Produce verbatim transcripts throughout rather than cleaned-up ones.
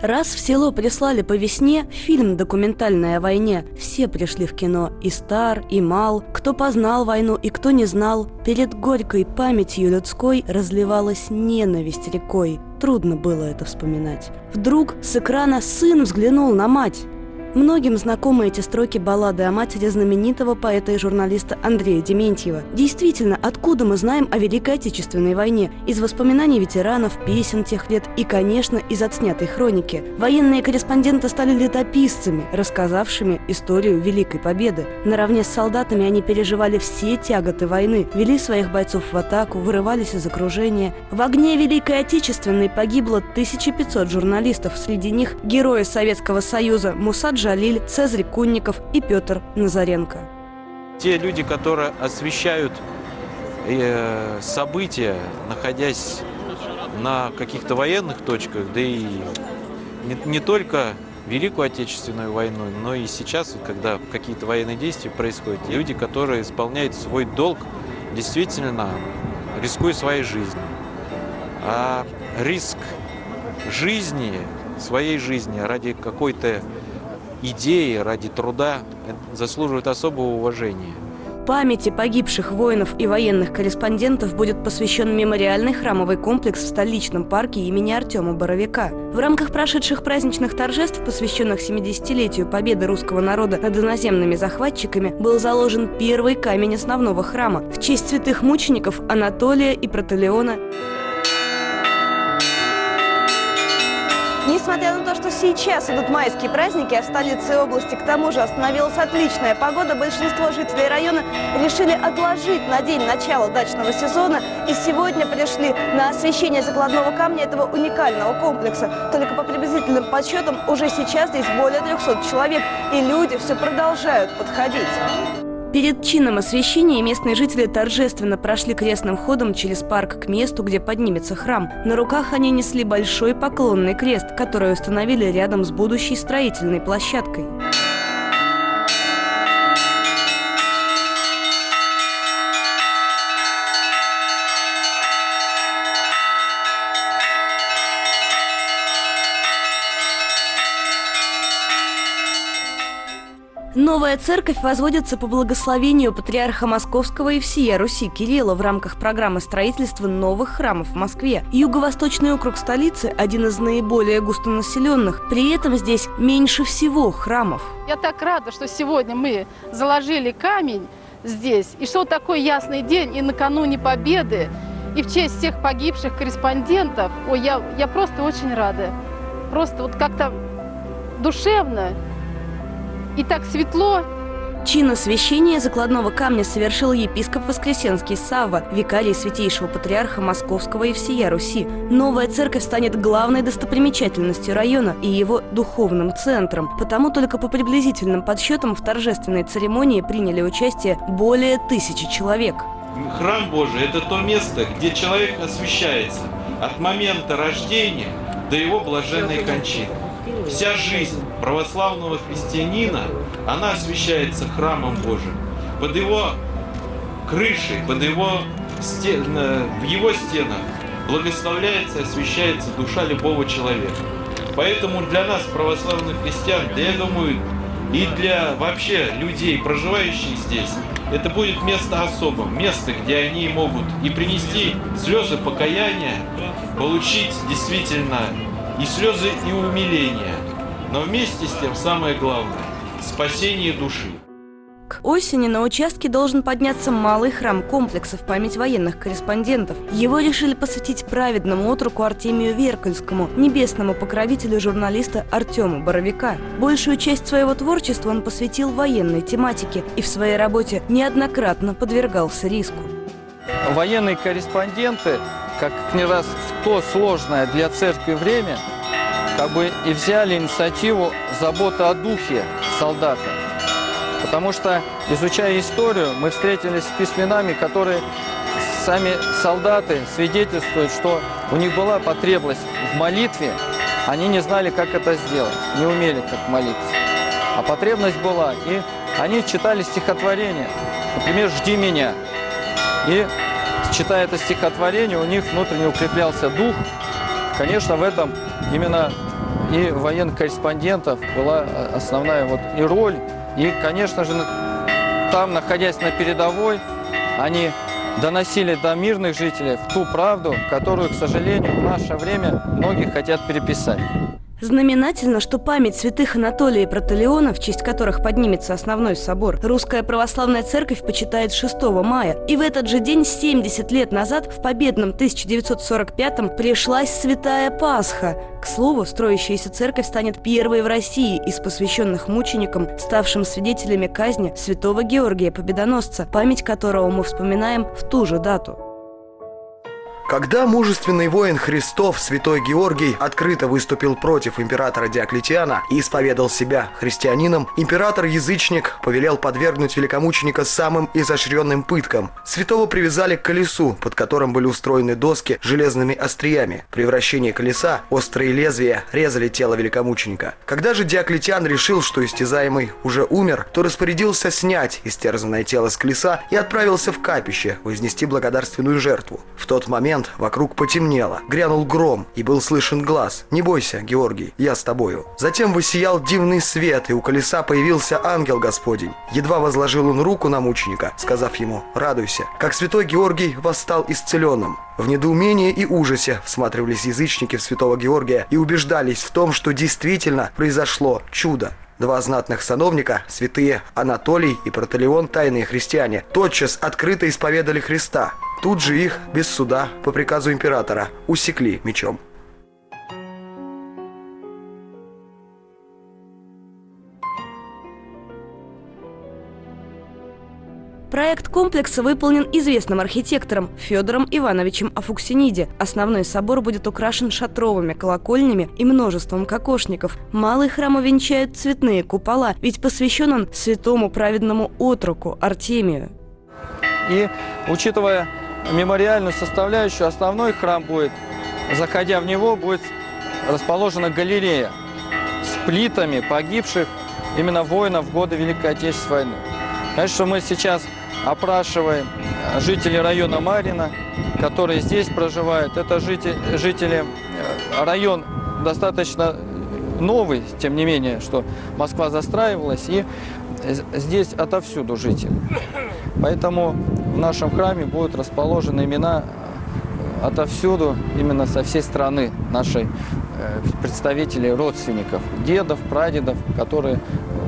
Раз в село прислали по весне фильм документальный о войне, все пришли в кино, и стар, и мал, кто познал войну и кто не знал. Перед горькой памятью людской разливалась ненависть рекой. Трудно было это вспоминать. Вдруг с экрана сын взглянул на мать. Многим знакомы эти строки баллады о матери знаменитого поэта и журналиста Андрея Дементьева. Действительно, откуда мы знаем о Великой Отечественной войне? Из воспоминаний ветеранов, песен тех лет и, конечно, из отснятой хроники. Военные корреспонденты стали летописцами, рассказавшими историю Великой Победы. Наравне с солдатами они переживали все тяготы войны, вели своих бойцов в атаку, вырывались из окружения. В огне Великой Отечественной погибло тысяча пятьсот журналистов, среди них герои Советского Союза Муса Джалиль, Цезарь Кунников и Петр Назаренко. Те люди, которые освещают э, события, находясь на каких-то военных точках, да и не, не только Великую Отечественную войну, но и сейчас, когда какие-то военные действия происходят, люди, которые исполняют свой долг, действительно рискуя своей жизнью. А риск жизни, своей жизни ради какой-то идеи, ради труда заслуживают особого уважения. Памяти погибших воинов и военных корреспондентов будет посвящен мемориальный храмовый комплекс в столичном парке имени Артема Боровика. В рамках прошедших праздничных торжеств, посвященных семидесятилетию победы русского народа над иноземными захватчиками, был заложен первый камень основного храма в честь святых мучеников Анатолия и Протолеона. Несмотря на то, что сейчас идут майские праздники, а в столице области к тому же остановилась отличная погода, большинство жителей района решили отложить на день начала дачного сезона и сегодня пришли на освещение закладного камня этого уникального комплекса. Только по приблизительным подсчетам уже сейчас здесь более трёхсот человек, и люди все продолжают подходить. Перед чином освящения местные жители торжественно прошли крестным ходом через парк к месту, где поднимется храм. На руках они несли большой поклонный крест, который установили рядом с будущей строительной площадкой. Новая церковь возводится по благословению патриарха Московского и всея Руси Кирилла в рамках программы строительства новых храмов в Москве. Юго-восточный округ столицы – один из наиболее густонаселенных. При этом здесь меньше всего храмов. Я так рада, что сегодня мы заложили камень здесь, и что такой ясный день, и накануне Победы, и в честь всех погибших корреспондентов. Ой, я, я просто очень рада. Просто вот как-то душевно. И так светло. Чин освящения закладного камня совершил епископ Воскресенский Савва, викарий святейшего патриарха Московского и всея Руси. Новая церковь станет главной достопримечательностью района и его духовным центром. Потому только по приблизительным подсчетам в торжественной церемонии приняли участие более тысячи человек. Храм Божий – это то место, где человек освящается от момента рождения до его блаженной кончины. Вся жизнь православного христианина, она освящается храмом Божиим. Под его крышей, под его стен, в его стенах благословляется и освящается душа любого человека. Поэтому для нас, православных христиан, да я думаю, и для вообще людей, проживающих здесь, это будет место особым, место, где они могут и принести слезы покаяния, получить действительно и слезы, и умиление. Но вместе с тем самое главное – спасение души. К осени на участке должен подняться малый храм комплекса в память военных корреспондентов. Его решили посвятить праведному отроку Артемию Веркальскому, небесному покровителю журналиста Артема Боровика. Большую часть своего творчества он посвятил военной тематике и в своей работе неоднократно подвергался риску. Военные корреспонденты, как не раз в то сложное для церкви время, как бы и взяли инициативу заботы о духе солдата. Потому что, изучая историю, мы встретились с письменами, которые сами солдаты свидетельствуют, что у них была потребность в молитве, они не знали, как это сделать, не умели как молиться. А потребность была, и они читали стихотворение, например, «Жди меня». И, читая это стихотворение, у них внутренне укреплялся дух. Конечно, в этом именно и военных корреспондентов была основная вот и роль. И, конечно же, там, находясь на передовой, они доносили до мирных жителей ту правду, которую, к сожалению, в наше время многие хотят переписать. Знаменательно, что память святых Анатолия и Протолеона, в честь которых поднимется основной собор, Русская Православная Церковь почитает шестого мая. И в этот же день, семьдесят лет назад, в победном тысяча девятьсот сорок пятом, пришлась Святая Пасха. К слову, строящаяся церковь станет первой в России из посвященных мученикам, ставшим свидетелями казни святого Георгия Победоносца, память которого мы вспоминаем в ту же дату. Когда мужественный воин Христов, святой Георгий, открыто выступил против императора Диоклетиана и исповедал себя христианином, император-язычник повелел подвергнуть великомученика самым изощренным пыткам. Святого привязали к колесу, под которым были устроены доски с железными остриями. При вращении колеса острые лезвия резали тело великомученика. Когда же Диоклетиан решил, что истязаемый уже умер, то распорядился снять истерзанное тело с колеса и отправился в капище вознести благодарственную жертву. В тот момент вокруг потемнело, грянул гром, и был слышен глас: «Не бойся, Георгий, я с тобою». Затем воссиял дивный свет, и у колеса появился ангел Господень. Едва возложил он руку на мученика, сказав ему: «Радуйся», как святой Георгий восстал исцеленным. В недоумении и ужасе всматривались язычники в святого Георгия и убеждались в том, что действительно произошло чудо. Два знатных сановника, святые Анатолий и Протолеон, тайные христиане, тотчас открыто исповедали Христа. Тут же их, без суда, по приказу императора, усекли мечом. Проект комплекса выполнен известным архитектором Федором Ивановичем Афуксиниди. Основной собор будет украшен шатровыми колокольнями и множеством кокошников. Малый храм увенчает цветные купола, ведь посвящен он святому праведному отроку Артемию. И, учитывая мемориальную составляющую, основной храм будет, заходя в него, будет расположена галерея с плитами погибших именно воинов в годы Великой Отечественной войны. Конечно, мы сейчас опрашиваем жителей района Марьино, которые здесь проживают. Это жители, жители район достаточно новый, тем не менее, что Москва застраивалась, и здесь отовсюду жители. Поэтому в нашем храме будут расположены имена отовсюду, именно со всей страны, нашей представителей, родственников, дедов, прадедов, которые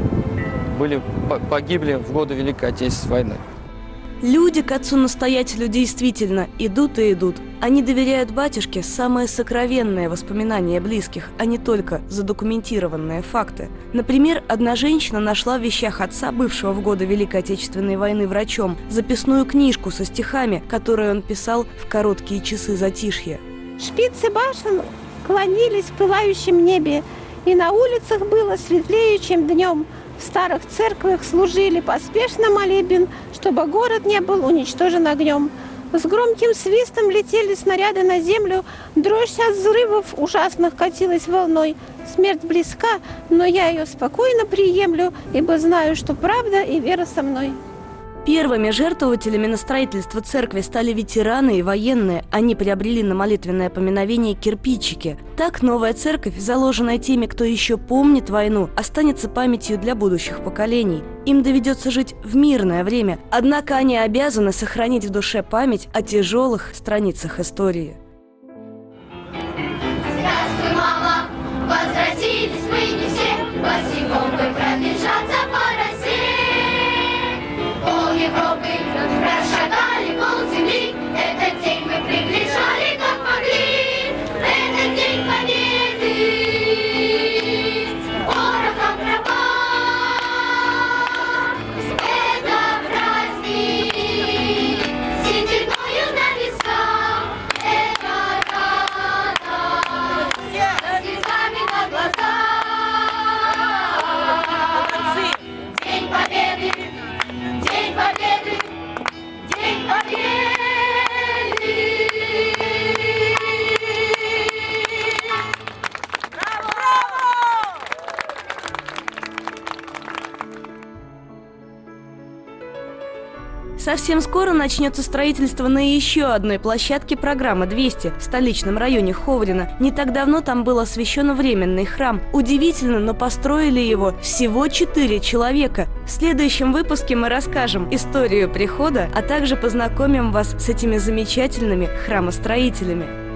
были, погибли в годы Великой Отечественной войны. Люди к отцу-настоятелю действительно идут и идут. Они доверяют батюшке самые сокровенные воспоминания близких, а не только задокументированные факты. Например, одна женщина нашла в вещах отца, бывшего в годы Великой Отечественной войны врачом, записную книжку со стихами, которые он писал в короткие часы затишья. Шпицы башен клонились в пылающем небе, и на улицах было светлее, чем днем. В старых церквях служили поспешно молебен, чтобы город не был уничтожен огнем. С громким свистом летели снаряды на землю, дрожь от взрывов ужасных катилась волной. Смерть близка, но я ее спокойно приемлю, ибо знаю, что правда и вера со мной. Первыми жертвователями на строительство церкви стали ветераны и военные. Они приобрели на молитвенное поминовение кирпичики. Так новая церковь, заложенная теми, кто еще помнит войну, останется памятью для будущих поколений. Им доведется жить в мирное время, однако они обязаны сохранить в душе память о тяжелых страницах истории. Здравствуй, мама! Возвратились мы не все, босиком бы пробежаться по России. Пол Европы прошагали, пол земли. Этот день мы приближали, как могли. Этот день победы. Порохом тропа. Это праздник. Сединою на висках. Это Совсем скоро начнется строительство на еще одной площадке программы двести в столичном районе Ховрино. Не так давно там был освящен временный храм. Удивительно, но построили его всего четыре человека. В следующем выпуске мы расскажем историю прихода, а также познакомим вас с этими замечательными храмостроителями.